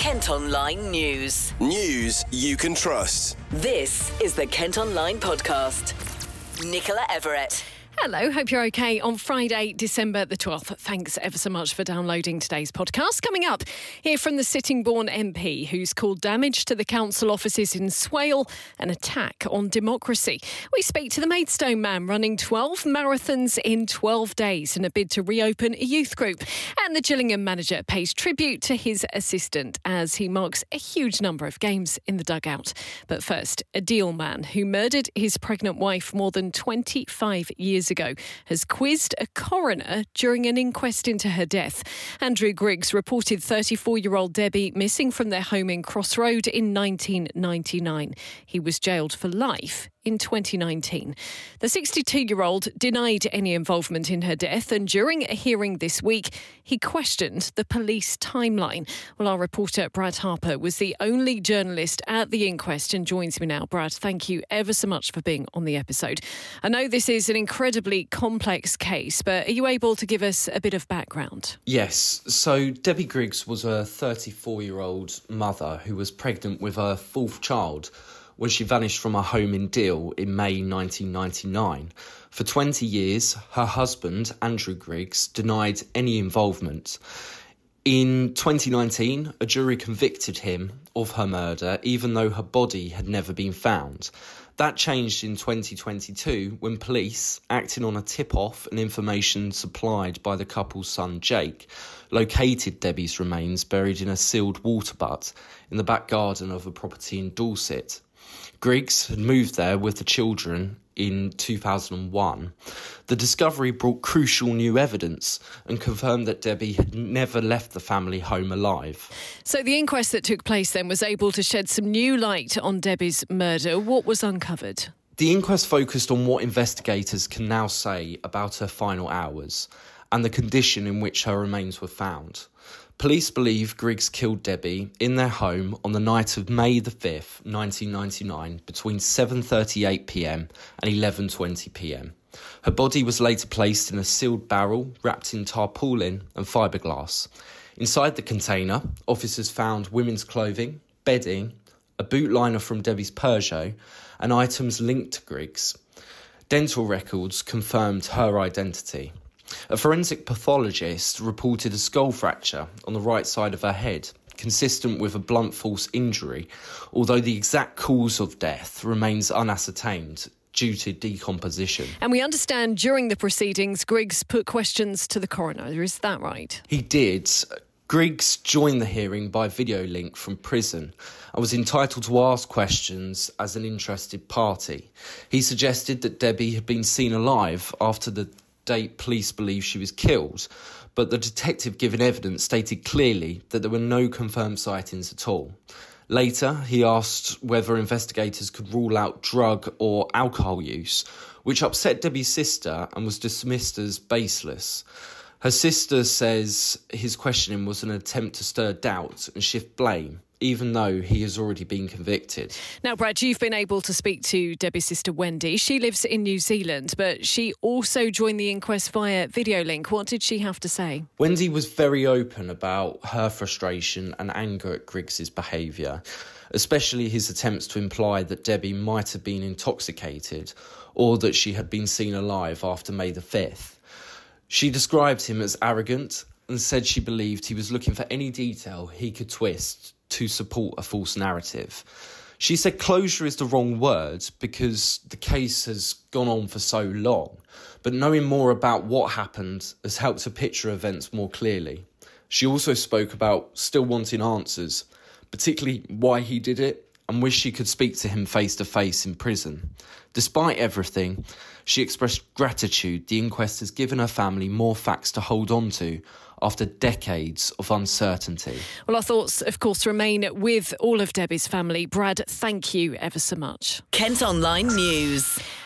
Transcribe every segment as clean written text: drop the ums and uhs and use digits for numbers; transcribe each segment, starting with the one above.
Kent Online News. News you can trust. This is the Kent Online Podcast. Nicola Everett. Hello, hope you're okay on Friday, December the 12th. Thanks ever so much for downloading today's podcast. Coming up, hear from the Sittingbourne MP who's called damage to the council offices in Swale an attack on democracy. We speak to the Maidstone man running 12 marathons in 12 days in a bid to reopen a youth group. And the Gillingham manager pays tribute to his assistant as he marks a huge number of games in the dugout. But first, a Deal man who murdered his pregnant wife more than 25 years ago has quizzed a coroner during an inquest into her death. Andrew Griggs reported 34-year-old Debbie missing from their home in Crossroad in 1999. He was jailed for life in 2019. The 62-year-old denied any involvement in her death, and during a hearing this week, he questioned the police timeline. Well, our reporter Brad Harper was the only journalist at the inquest and joins me now. Brad, thank you ever so much for being on the episode. I know this is an incredibly complex case, but are you able to give us a bit of background? Yes. So Debbie Griggs was a 34-year-old mother who was pregnant with her fourth child when she vanished from her home in Deal in May 1999. For 20 years, her husband, Andrew Griggs, denied any involvement. In 2019, a jury convicted him of her murder, even though her body had never been found. That changed in 2022 when police, acting on a tip-off and information supplied by the couple's son Jake, located Debbie's remains buried in a sealed water butt in the back garden of a property in Dorset. Griggs had moved there with the children in 2001. The discovery brought crucial new evidence and confirmed that Debbie had never left the family home alive. So the inquest that took place then was able to shed some new light on Debbie's murder. What was uncovered? The inquest focused on what investigators can now say about her final hours and the condition in which her remains were found. Police believe Griggs killed Debbie in their home on the night of May the 5th, 1999, between 7:38pm and 11:20pm. Her body was later placed in a sealed barrel wrapped in tarpaulin and fiberglass. Inside the container, officers found women's clothing, bedding, a boot liner from Debbie's Peugeot, and items linked to Griggs. Dental records confirmed her identity. A forensic pathologist reported a skull fracture on the right side of her head, consistent with a blunt force injury, although the exact cause of death remains unascertained due to decomposition. And we understand during the proceedings, Griggs put questions to the coroner. Is that right? He did. Griggs joined the hearing by video link from prison and was entitled to ask questions as an interested party. He suggested that Debbie had been seen alive after the date police believe she was killed, but the detective given evidence stated clearly that there were no confirmed sightings at all. Later, he asked whether investigators could rule out drug or alcohol use, which upset Debbie's sister and was dismissed as baseless. Her sister says his questioning was an attempt to stir doubt and shift blame, even though he has already been convicted. Now, Brad, you've been able to speak to Debbie's sister Wendy. She lives in New Zealand, but she also joined the inquest via video link. What did she have to say? Wendy was very open about her frustration and anger at Griggs' behaviour, especially his attempts to imply that Debbie might have been intoxicated or that she had been seen alive after May the 5th. She described him as arrogant and said she believed he was looking for any detail he could twist to support a false narrative. She said closure is the wrong word because the case has gone on for so long, but knowing more about what happened has helped to picture events more clearly. She also spoke about still wanting answers, particularly why he did it, and wished she could speak to him face to face in prison. Despite everything, she expressed gratitude the inquest has given her family more facts to hold on to after decades of uncertainty. Well, our thoughts, of course, remain with all of Debbie's family. Brad, thank you ever so much. Kent Online News.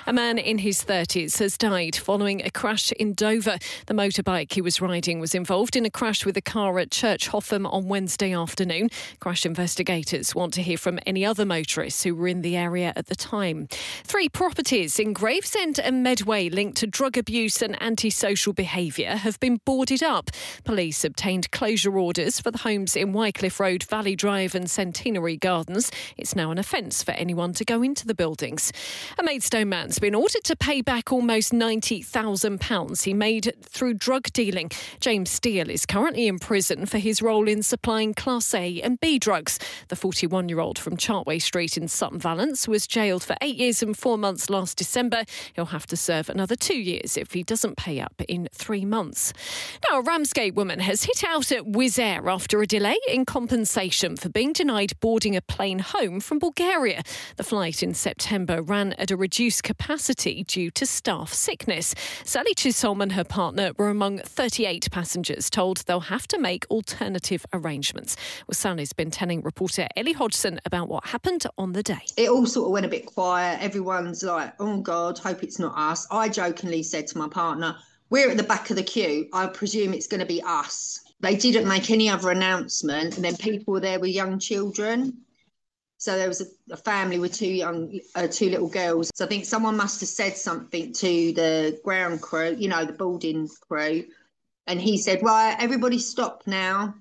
A man in his 30s has died following a crash in Dover. The motorbike he was riding was involved in a crash with a car at Church Hotham on Wednesday afternoon. Crash investigators want to hear from any other motorists who were in the area at the time. 3 properties in Gravesend and Medway linked to drug abuse and antisocial behaviour have been boarded up. Police obtained closure orders for the homes in Wycliffe Road, Valley Drive and Centenary Gardens. It's now an offence for anyone to go into the buildings. A Maidstone man's been ordered to pay back almost £90,000 he made through drug dealing. James Steele is currently in prison for his role in supplying Class A and B drugs. The 41-year-old from Chartway Street in Sutton Valence was jailed for 8 years and 4 months last December. He'll have to serve another 2 years if he doesn't pay up in 3 months. Now, a Ramsgate woman has hit out at Wizz Air after a delay in compensation for being denied boarding a plane home from Bulgaria. The flight in September ran at a reduced capacity due to staff sickness. Sally Chisholm and her partner were among 38 passengers told they'll have to make alternative arrangements. Well, Sally's been telling reporter Ellie Hodgson about what happened on the day. It all sort of went a bit quiet. Everyone's like, oh God, hope it's not us. I jokingly said to my partner, we're at the back of the queue. I presume it's going to be us. They didn't make any other announcement. And then people were there with young children. So there was a family with 2 little girls. So I think someone must have said something to the ground crew, the boarding crew. And he said, right, everybody stop now.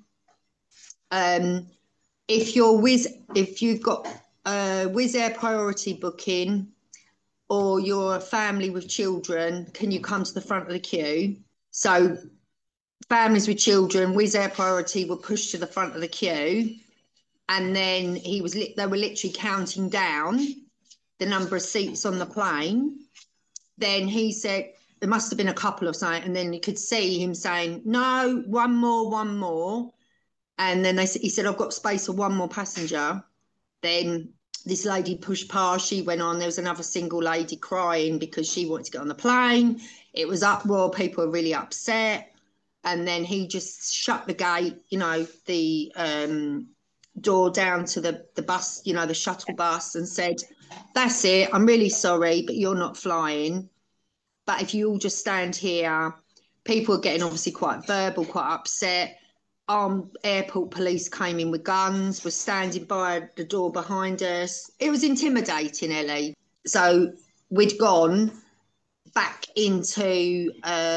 If you've got a Wizz Air priority booking or you're a family with children, can you come to the front of the queue? So families with children, Wizz Air priority were pushed to the front of the queue. And then they were literally counting down the number of seats on the plane. Then he said, there must have been a couple or something. And then you could see him saying, no, one more. And then he said, I've got space for one more passenger. Then this lady pushed past, she went on. There was another single lady crying because she wanted to get on the plane. It was uproar, people were really upset. And then he just shut the gate, the door down to the bus, the shuttle bus, and said, that's it, I'm really sorry, but you're not flying. But if you all just stand here, people were getting obviously quite verbal, quite upset. Armed airport police came in with guns, was standing by the door behind us. It was intimidating, Ellie. So we'd gone back into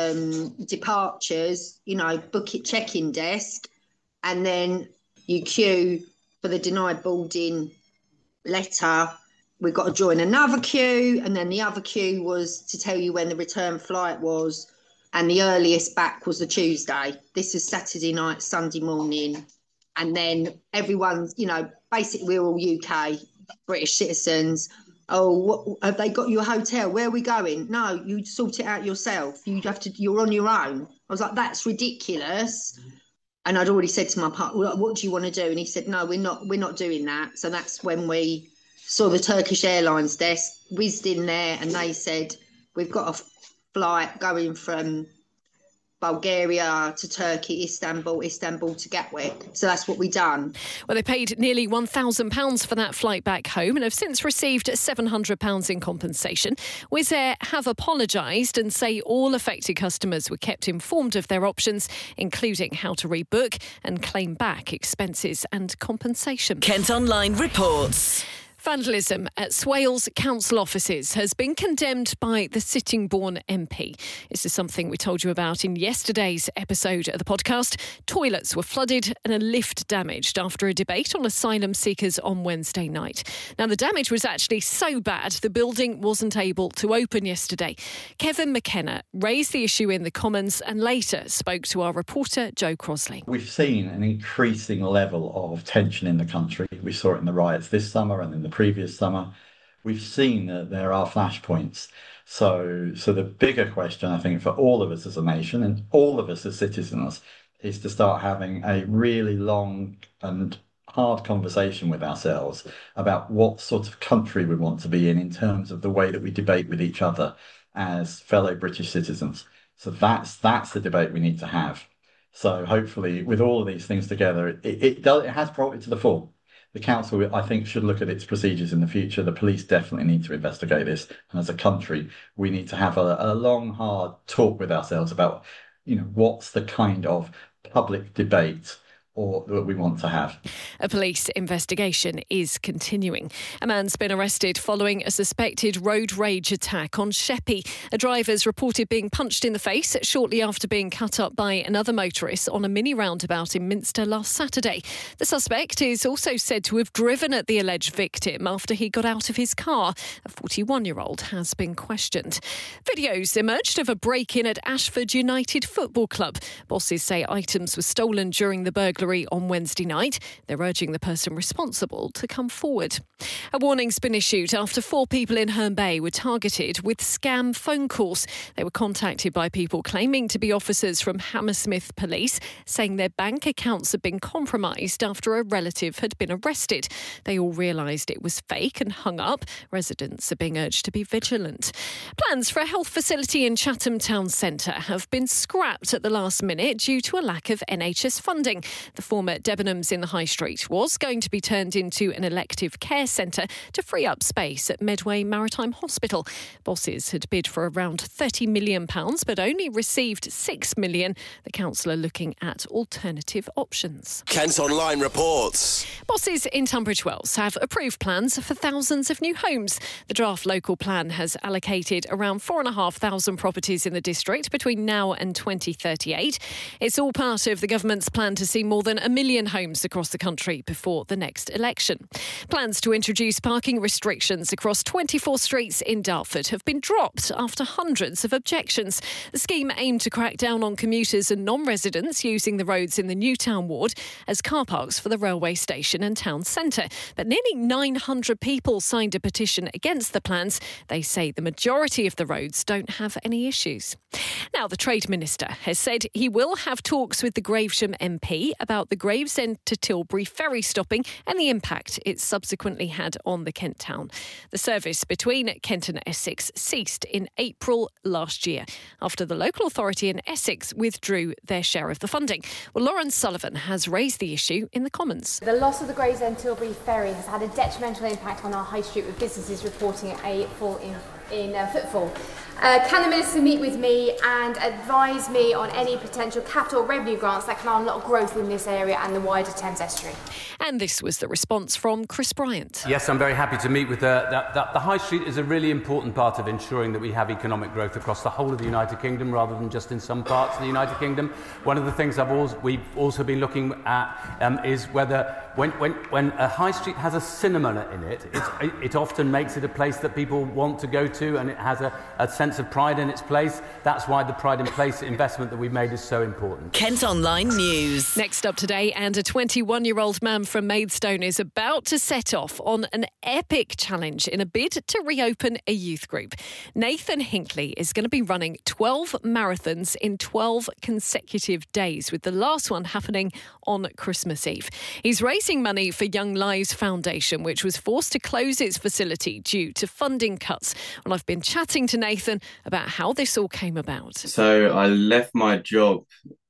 departures, book it check-in desk, and then you queue for the denied boarding letter. We've got to join another queue, and then the other queue was to tell you when the return flight was, and the earliest back was the Tuesday. This is Saturday night, Sunday morning, and then everyone's, basically we're all UK, British citizens. Oh, what, have they got you a hotel? Where are we going? No, you sort it out yourself. You're on your own. I was like, that's ridiculous. And I'd already said to my partner, what do you want to do? And he said, no, we're not doing that. So that's when we saw the Turkish Airlines desk, whizzed in there, and they said, we've got a flight going from Bulgaria to Turkey, Istanbul to Gatwick. So that's what we done. Well, they paid nearly £1,000 for that flight back home and have since received £700 in compensation. Wizz Air have apologised and say all affected customers were kept informed of their options, including how to rebook and claim back expenses and compensation. Kent Online reports. Vandalism at Swales council offices has been condemned by the Sittingbourne MP. This is something we told you about in yesterday's episode of the podcast. Toilets were flooded and a lift damaged after a debate on asylum seekers on Wednesday night. Now, the damage was actually so bad the building wasn't able to open yesterday. Kevin McKenna raised the issue in the Commons and later spoke to our reporter Joe Crosley. We've seen an increasing level of tension in the country. We saw it in the riots this summer and in the previous summer. We've seen that there are flashpoints. So the bigger question, I think, for all of us as a nation and all of us as citizens is to start having a really long and hard conversation with ourselves about what sort of country we want to be in terms of the way that we debate with each other as fellow British citizens. So that's the debate we need to have. So hopefully with all of these things together, it has brought it to the fore the council, I think, should look at its procedures in the future. The police definitely need to investigate this. And as a country, we need to have a long, hard talk with ourselves about, what's the kind of public debate or that we want to have. A police investigation is continuing. A man's been arrested following a suspected road rage attack on Sheppey. A driver's reported being punched in the face shortly after being cut up by another motorist on a mini roundabout in Minster last Saturday. The suspect is also said to have driven at the alleged victim after he got out of his car. A 41-year-old has been questioned. Videos emerged of a break-in at Ashford United Football Club. Bosses say items were stolen during the burglary on Wednesday night. They're urging the person responsible to come forward. A warning's been issued after 4 people in Herne Bay were targeted with scam phone calls. They were contacted by people claiming to be officers from Hammersmith Police, saying their bank accounts had been compromised after a relative had been arrested. They all realised it was fake and hung up. Residents are being urged to be vigilant. Plans for a health facility in Chatham Town Centre have been scrapped at the last minute due to a lack of NHS funding. The former Debenhams in the High Street was going to be turned into an elective care centre to free up space at Medway Maritime Hospital. Bosses had bid for around £30 million but only received £6 million. The council are looking at alternative options. Kent Online reports. Bosses in Tunbridge Wells have approved plans for thousands of new homes. The draft local plan has allocated around 4,500 properties in the district between now and 2038. It's all part of the government's plan to see more than 1 million homes across the country before the next election. Plans to introduce parking restrictions across 24 streets in Dartford have been dropped after hundreds of objections. The scheme aimed to crack down on commuters and non-residents using the roads in the Newtown ward as car parks for the railway station and town centre. But nearly 900 people signed a petition against the plans. They say the majority of the roads don't have any issues. Now, the Trade Minister has said he will have talks with the Gravesham MP about the Gravesend to Tilbury ferry stopping and the impact it subsequently had on the Kent town. The service between Kent and Essex ceased in April last year after the local authority in Essex withdrew their share of the funding. Well, Lauren Sullivan has raised the issue in the Commons. The loss of the Gravesend Tilbury ferry has had a detrimental impact on our high street, with businesses reporting a fall in footfall. Can the Minister meet with me and advise me on any potential capital revenue grants that can unlock growth in this area and the wider Thames estuary? And this was the response from Chris Bryant. Yes, I'm very happy to meet with the High Street is a really important part of ensuring that we have economic growth across the whole of the United Kingdom rather than just in some parts of the United Kingdom. One of the things we've also been looking at is whether when a high street has a cinema in it, it often makes it a place that people want to go to, and it has a sense of pride in its place. That's why the Pride in Place investment that we've made is so important. Kent Online News. Next up today, and a 21-year-old man from Maidstone is about to set off on an epic challenge in a bid to reopen a youth group. Nathan Hinckley is going to be running 12 marathons in 12 consecutive days, with the last one happening on Christmas Eve. He's raising money for Young Lives Foundation, which was forced to close its facility due to funding cuts. Well, I've been chatting to Nathan about how this all came about. So I left my job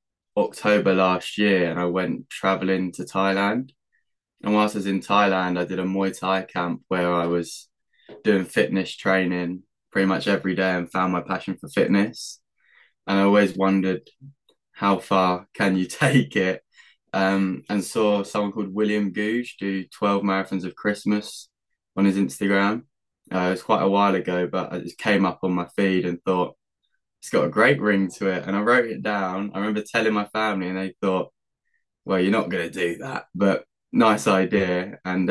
October last year and I went travelling to Thailand. And whilst I was in Thailand, I did a Muay Thai camp where I was doing fitness training pretty much every day and found my passion for fitness. And I always wondered, how far can you take it? And saw someone called William Gouge do 12 marathons of Christmas on his Instagram. It was quite a while ago, but I just came up on my feed and thought, it's got a great ring to it. And I wrote it down. I remember telling my family and they thought, well, you're not going to do that, but nice idea. And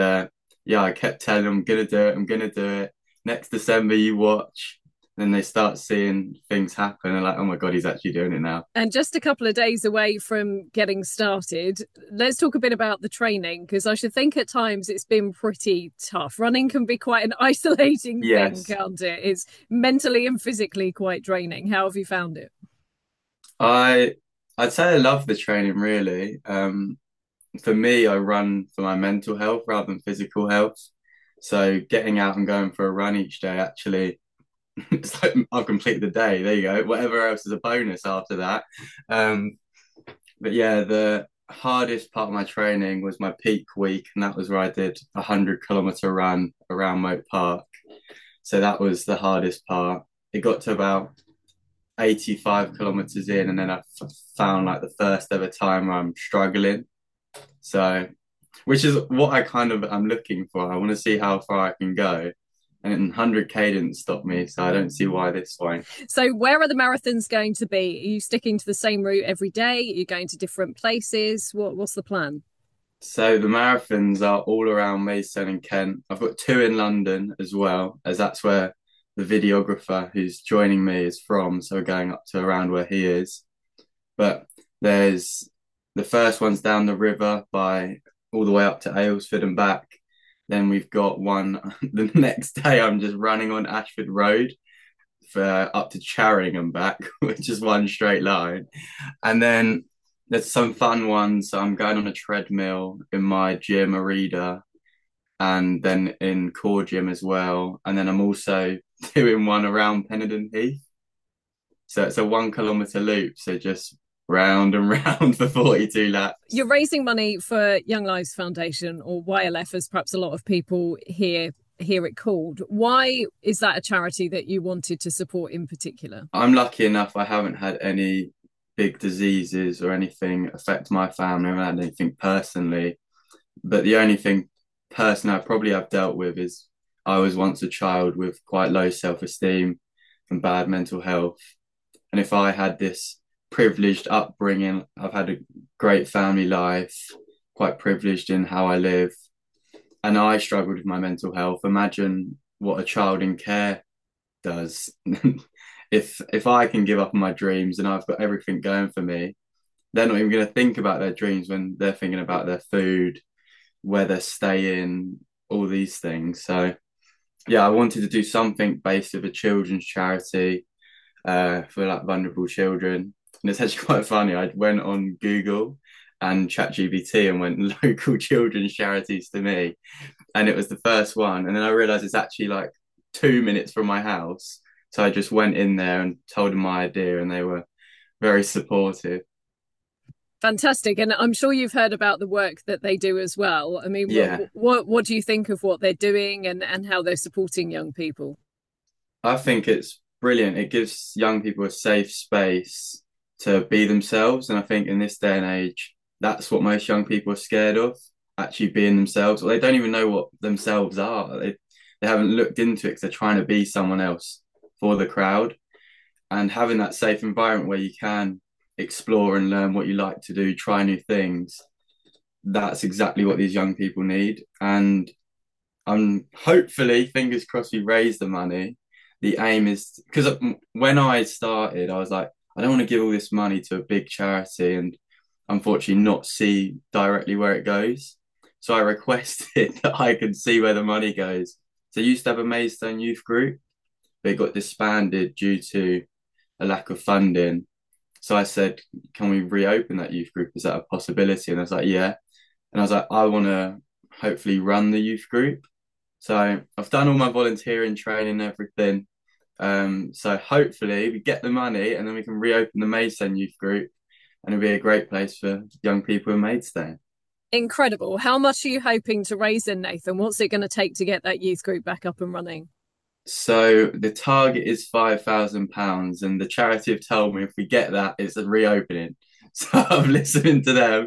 I kept telling them, I'm going to do it. Next December, you watch. Then they start seeing things happen and like, oh my God, he's actually doing it now. And just a couple of days away from getting started, let's talk a bit about the training, because I should think at times it's been pretty tough. Running can be quite an isolating thing, can't it? It's mentally and physically quite draining. How have you found it? I'd say I love the training, really. For me, I run for my mental health rather than physical health. So getting out and going for a run each day, actually, it's like I've completed the day. There you go. Whatever else is a bonus after that. But yeah, hardest part of my training was my peak week, and that was where I did a 100-kilometer run around Moat Park. So that was the hardest part. It got to about 85 kilometers in, and then I found like the first ever time where I'm struggling. So, which is what I'm looking for. I want to see how far I can go. And 100k didn't stop me, so I don't see why this won't. So where are the marathons going to be? Are you sticking to the same route every day? Are you going to different places? What's the plan? So the marathons are all around Maidstone and Kent. I've got 2 in London as well, as that's where the videographer who's joining me is from. So we're going up to around where he is. But there's the first one's down the river by all the way up to Aylesford and back. Then we've got one the next day. I'm just running on Ashford Road for up to Charing and back, which is one straight line. And then there's some fun ones. So I'm going on a treadmill in my gym, Arida, and then in Core Gym as well. And then I'm also doing one around Pennenden Heath. So it's a 1 kilometre loop. So just round and round for 42 laps. You're raising money for Young Lives Foundation, or YLF, as perhaps a lot of people hear it called. Why is that a charity that you wanted to support in particular? I'm lucky enough I haven't had any big diseases or anything affect my family. I haven't had anything personally. But the only thing personally I probably have dealt with is I was once a child with quite low self-esteem and bad mental health. And if I had this privileged upbringing, I've had a great family life, quite privileged in how I live, and I struggled with my mental health. Imagine what a child in care does. If I can give up on my dreams and I've got everything going for me, they're not even going to think about their dreams when they're thinking about their food, where they're staying, all these things. So yeah, I wanted to do something based with a children's charity for like vulnerable children. And it's actually quite funny. I went on Google and ChatGPT and went local children's charities to me. And it was the first one. And then I realized it's actually like 2 minutes from my house. So I just went in there and told them my idea, and they were very supportive. Fantastic. And I'm sure you've heard about the work that they do as well. I mean, yeah. What do you think of what they're doing and how they're supporting young people? I think it's brilliant. It gives young people a safe space to be themselves. And I think in this day and age, that's what most young people are scared of, actually being themselves. Or they don't even know what themselves are. They haven't looked into it because they're trying to be someone else for the crowd. And having that safe environment where you can explore and learn what you like to do, try new things, that's exactly what these young people need. And hopefully, fingers crossed, we raise the money. The aim is, because when I started, I was like, I don't want to give all this money to a big charity and unfortunately not see directly where it goes. So I requested that I could see where the money goes. So I used to have a Maidstone youth group, but it got disbanded due to a lack of funding. So I said, can we reopen that youth group? Is that a possibility? And I was like, yeah. And I was like, I want to hopefully run the youth group. So I've done all my volunteering training and everything. So hopefully we get the money and then we can reopen the Maidstone youth group, and it'll be a great place for young people in Maidstone. Incredible. How much are you hoping to raise in, Nathan? What's it going to take to get that youth group back up and running? So the target is £5,000, and the charity have told me if we get that, it's a reopening. So I'm listening to them.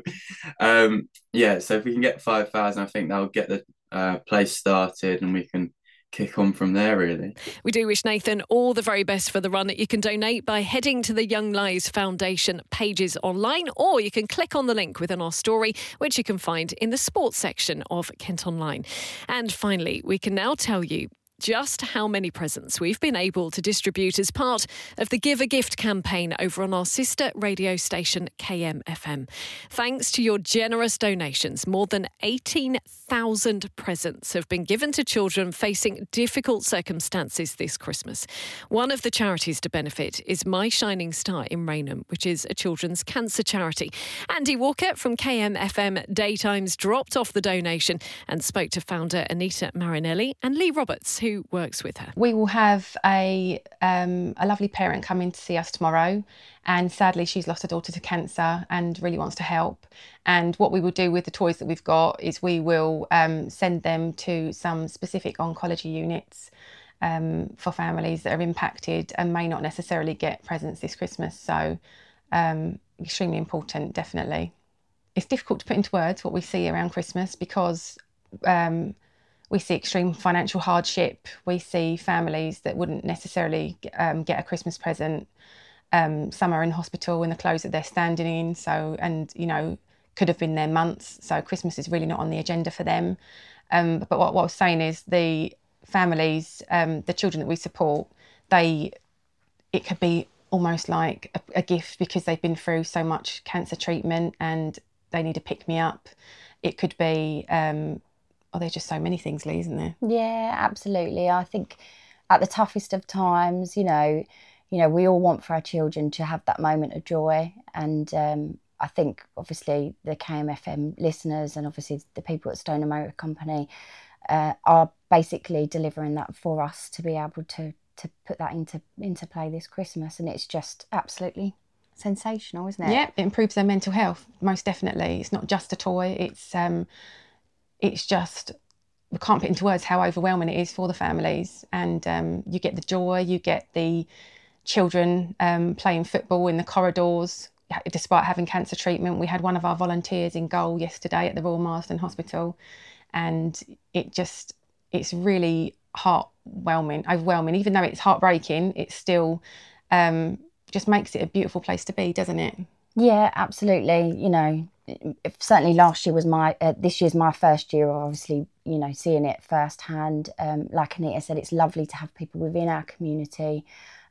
So if we can get 5,000, I think that'll get the place started, and we can kick on from there, really. We do wish Nathan all the very best for the run. You can donate by heading to the Young Lives Foundation pages online, or you can click on the link within our story, which you can find in the sports section of Kent Online. And finally, we can now tell you just how many presents we've been able to distribute as part of the Give a Gift campaign over on our sister radio station KMFM. Thanks to your generous donations, more than 18,000 presents have been given to children facing difficult circumstances this Christmas. One of the charities to benefit is My Shining Star in Rainham, which is a children's cancer charity. Andy Walker from KMFM Daytimes dropped off the donation and spoke to founder Anita Marinelli and Lee Roberts, who who works with her. We will have a lovely parent come in to see us tomorrow, and sadly she's lost her daughter to cancer and really wants to help. And what we will do with the toys that we've got is we will send them to some specific oncology units for families that are impacted and may not necessarily get presents this Christmas. So extremely important, definitely. It's difficult to put into words what we see around Christmas because we see extreme financial hardship. We see families that wouldn't necessarily get a Christmas present. Some are in hospital in the clothes that they're standing in, could have been there months. So Christmas is really not on the agenda for them. But what I was saying is the families, the children that we support, it could be almost like a gift because they've been through so much cancer treatment and they need a pick-me-up. It could be, there's just so many things, Lee, isn't there? Yeah, absolutely. I think at the toughest of times, we all want for our children to have that moment of joy. And I think, obviously, the KMFM listeners and obviously the people at Stoner Motor Company are basically delivering that for us to be able to put that into play this Christmas. And it's just absolutely sensational, isn't it? Yeah, it improves their mental health, most definitely. It's not just a toy. It's just, we can't put into words how overwhelming it is for the families. And you get the joy, you get the children playing football in the corridors, despite having cancer treatment. We had one of our volunteers in goal yesterday at the Royal Marsden Hospital, and it's really overwhelming. Even though it's heartbreaking, it's still just makes it a beautiful place to be, doesn't it? Yeah, absolutely. Certainly last year was this year's my first year, obviously, seeing it firsthand. Like Anita said, it's lovely to have people within our community,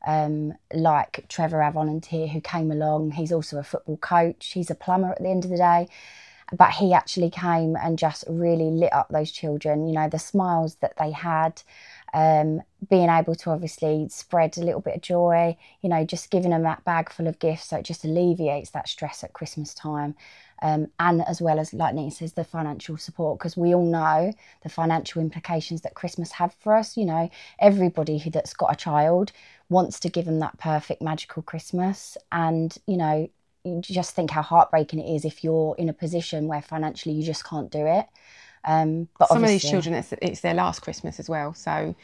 like Trevor, our volunteer, who came along. He's also a football coach. He's a plumber at the end of the day. But he actually came and just really lit up those children, the smiles that they had, being able to obviously spread a little bit of joy, just giving them that bag full of gifts, so it just alleviates that stress at Christmas time. And as well as, like Nita says, the financial support, because we all know the financial implications that Christmas have for us. Everybody that's got a child wants to give them that perfect magical Christmas. And, you just think how heartbreaking it is if you're in a position where financially you just can't do it. But some of these children, it's their last Christmas as well. So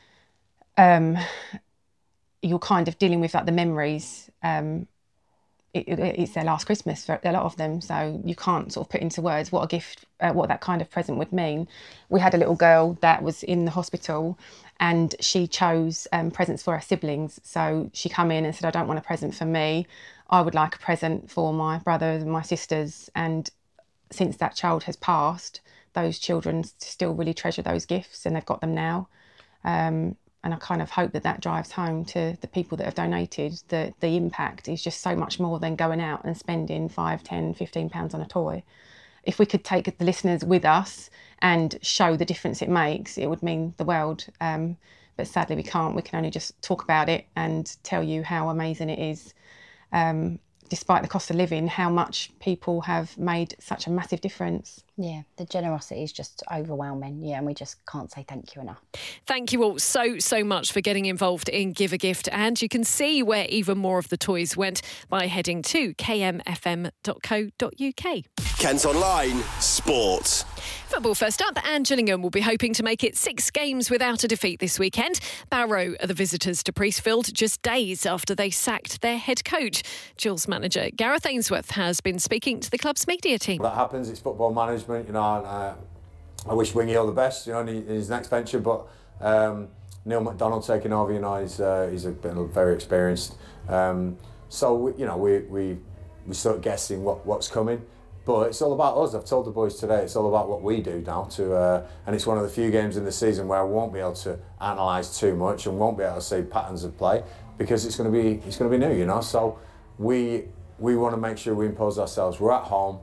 you're kind of dealing with like the memories. It's their last Christmas for a lot of them. So you can't sort of put into words what a gift, what that kind of present would mean. We had a little girl that was in the hospital and she chose presents for her siblings. So she come in and said, I don't want a present for me. I would like a present for my brothers and my sisters. And since that child has passed, those children still really treasure those gifts and they've got them now. And I kind of hope that drives home to the people that have donated that the impact is just so much more than going out and spending £5, £10, £15 on a toy. If we could take the listeners with us and show the difference it makes, it would mean the world. But sadly we can't. We can only just talk about it and tell you how amazing it is. Despite the cost of living, how much people have made such a massive difference. Yeah, the generosity is just overwhelming. Yeah, and we just can't say thank you enough. Thank you all so much for getting involved in Give a Gift. And you can see where even more of the toys went by heading to kmfm.co.uk. Kent Online Sport. Football first up, and Gillingham will be hoping to make it 6 games without a defeat this weekend. Barrow are the visitors to Priestfield just days after they sacked their head coach. Gills manager Gareth Ainsworth has been speaking to the club's media team. That happens, it's football management, and I wish Wingy all the best, in his next venture, but Neil McDonald taking over, he's been very experienced. So we start guessing what's coming. But it's all about us. I've told the boys today, it's all about what we do now. And it's one of the few games in the season where I won't be able to analyse too much and won't be able to see patterns of play because it's going to be new, So we want to make sure we impose ourselves. We're at home.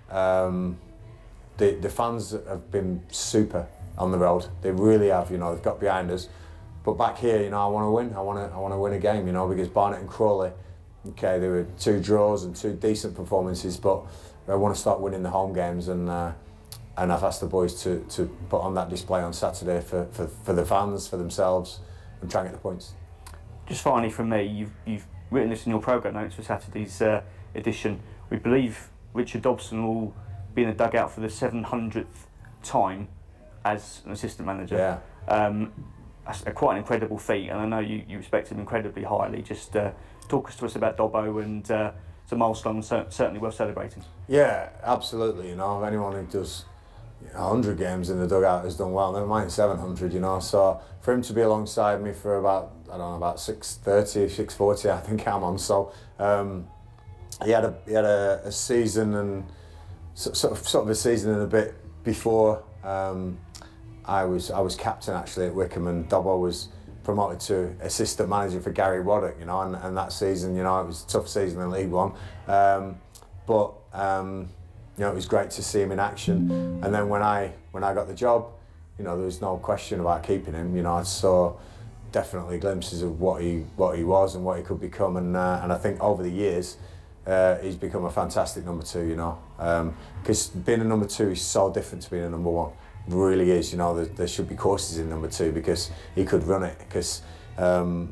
The fans have been super on the road. They really have. They've got behind us. But back here, I want to win. I want to win a game. Because Barnet and Crawley, okay, there were 2 draws and 2 decent performances, but I want to start winning the home games, and I've asked the boys to put on that display on Saturday for the fans, for themselves, and try and get the points. Just finally from me, you've written this in your programme notes for Saturday's edition. We believe Richard Dobson will be in the dugout for the 700th time as an assistant manager. Yeah. That's quite an incredible feat, and I know you respect him incredibly highly. Just talk to us about Dobbo, and it's a milestone, certainly worth celebrating. Yeah, absolutely. Anyone who does 100 games in the dugout has done well. Never mind 700. So for him to be alongside me for about 6:30, 6:40, I think I'm on. So he had a season and sort of a season and a bit before. I was captain actually at Wycombe, and Dobbo was promoted to assistant manager for Gary Waddock, and that season, it was a tough season in League One, but it was great to see him in action. And then when I got the job, there was no question about keeping him. I saw definitely glimpses of what he was and what he could become, and I think over the years he's become a fantastic number two. Because being a number two is so different to being a number one. Really is. There should be courses in number two because he could run it. Because the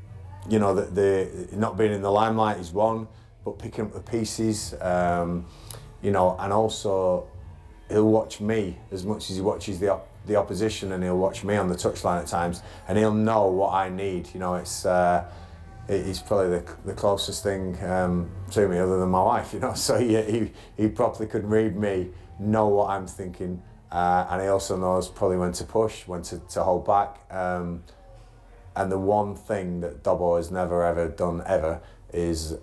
not being in the limelight is one, but picking up the pieces, and also he'll watch me as much as he watches the opposition, and he'll watch me on the touchline at times, and he'll know what I need. He's probably the closest thing to me other than my wife. So he properly could read me, know what I'm thinking. And he also knows probably when to push, when to hold back. And the one thing that Dobbo has never ever done ever is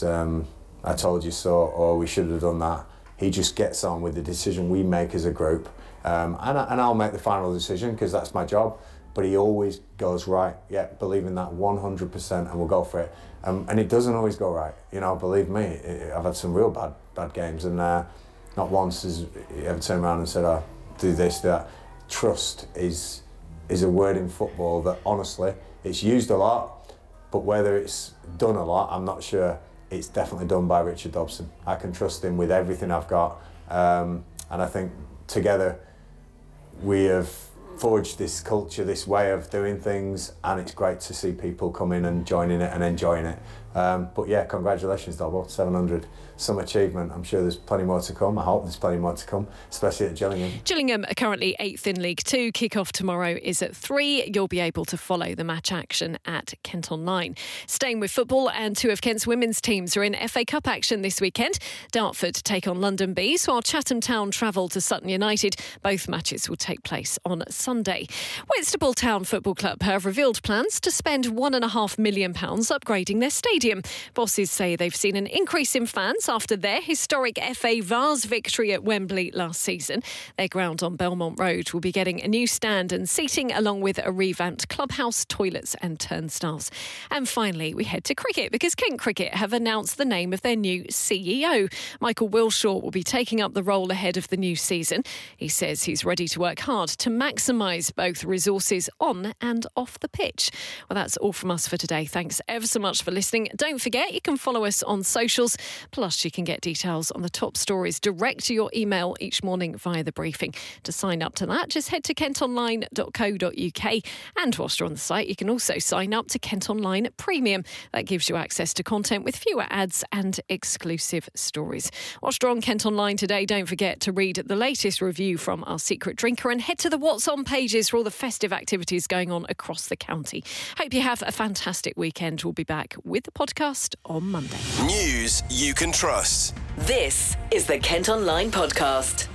I told you so, or we should have done that. He just gets on with the decision we make as a group, and I'll make the final decision because that's my job. But he always goes, right, yeah, believe in that 100%, and we'll go for it. And it doesn't always go right, believe me. I've had some real bad games, and not once has he ever turned around and said, "Oh, do this, do that." Trust is a word in football that honestly it's used a lot, but whether it's done a lot, I'm not sure. It's definitely done by Richard Dobson. I can trust him with everything I've got, and I think together we have forged this culture, this way of doing things, and it's great to see people come in and joining it and enjoying it. But yeah, congratulations, Dobbo, 700. Some achievement. I'm sure there's plenty more to come. I hope there's plenty more to come, especially at Gillingham. Gillingham are currently 8th in League 2. Kick-off tomorrow is at 3. You'll be able to follow the match action at Kent Online. Staying with football, and two of Kent's women's teams are in FA Cup action this weekend. Dartford take on London Bees, while Chatham Town travel to Sutton United. Both matches will take place on Sunday. Whitstable Town Football Club have revealed plans to spend £1.5 million upgrading their stadium. Bosses say they've seen an increase in fans after their historic FA Vase victory at Wembley last season. Their ground on Belmont Road will be getting a new stand and seating, along with a revamped clubhouse, toilets and turnstiles. And finally, we head to cricket, because Kent Cricket have announced the name of their new CEO. Michael Wilshaw will be taking up the role ahead of the new season. He says he's ready to work hard to maximise both resources on and off the pitch. Well, that's all from us for today. Thanks ever so much for listening. Don't forget, you can follow us on socials. Plus, you can get details on the top stories direct to your email each morning via the briefing. To sign up to that, just head to kentonline.co.uk. And whilst you're on the site, you can also sign up to Kent Online Premium. That gives you access to content with fewer ads and exclusive stories. Whilst you're on Kent Online today, don't forget to read the latest review from our secret drinker and head to the What's On pages for all the festive activities going on across the county. Hope you have a fantastic weekend. We'll be back with the podcast on Monday. News you can trust. This is the Kent Online Podcast.